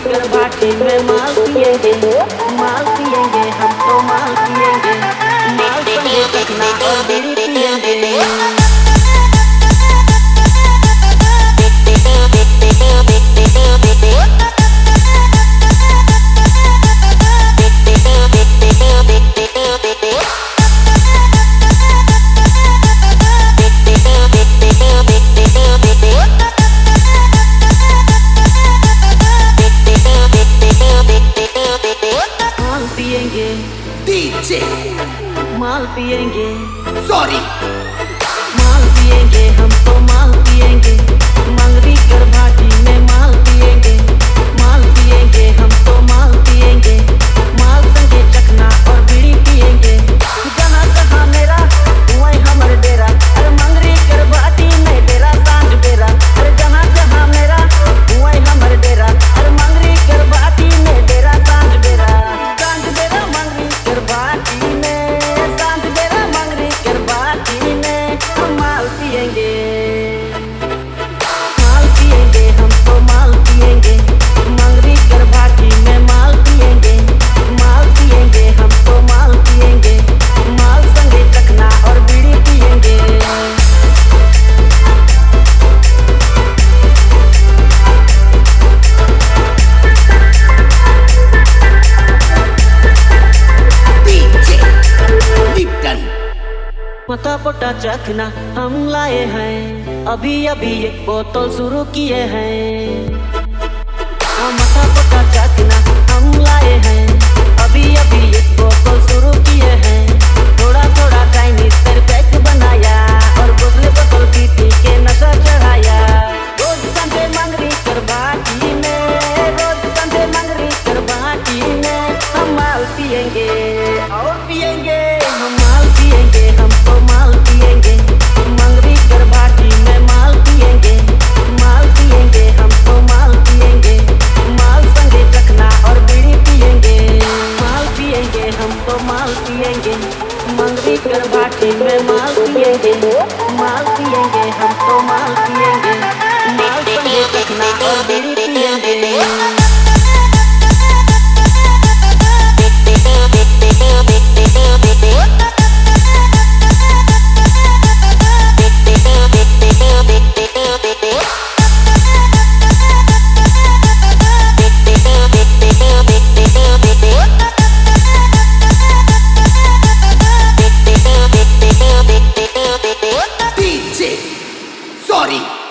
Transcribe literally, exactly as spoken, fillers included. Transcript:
कर बाटी में माल पिएंगे, माल पिएंगे हम तो माल पिएंगे, माल संगे चखना और बीड़ी पिएंगे। डीजे माल पिएंगे, सॉरी माल पिएंगे हम तो माल पिएंगे, मंगरी कर भाटी में माल पिएंगे, माल पिएंगे हम तो माल पिएंगे, माल संगे चखना और बीड़ी पिएंगे। जहाँ जहाँ मेरा वहीं हमर डेरा, अरे मंगरी कर भाटी में डेरा सांझ बेरा, अरे जहाँ जहाँ मेरा वहीं हमर डेरा, अरे मंगरी कर भाटी में डेरा सांझ बेरा, सांझ बेरा मंगरी कर भाटी में, सांझ बेरा मंगरी कर भाटी में हम माल पिएंगे, माल पिएंगे हम तो माल पिएंगे, मंगरी कर भाटी में माल पिएंगे, माल पिएंगे हम तो माल पिएंगे, माल संगे चखना और बीड़ी पिएंगे। डीजे लिप्टन पता पता चखना हम लाए हैं, अभी अभी एक बोतल शुरू किए हैं। हाँ, मता पता चखना हम लाए हैं, अभी अभी एक बोतल शुरू किए हैं। थोड़ा थोड़ा चाइनीज पर पैक बनाया और बोतल बोतल पी पी के नशा चढ़ाया। रोज संडे मंगरी कर बाटी में, रोज संडे मंगरी कर बाटी में हम माल पिएंगे और पिएंगे, हम माल पिएंगे हम तो माल पिएंगे, मंगरी कर बाटी में माल पिएंगे, माल पिएंगे हम तो माल पिएंगे, माल संगे चखना और बीड़ी पिएंगे, माल पिएंगे हम तो माल पिएंगे, मंगरी कर बाटी में माल पिएंगे, माल पिएंगे हम तो माल पिएंगे, माल संगे चखना और बीड़ी पिएंगे। DJ sorry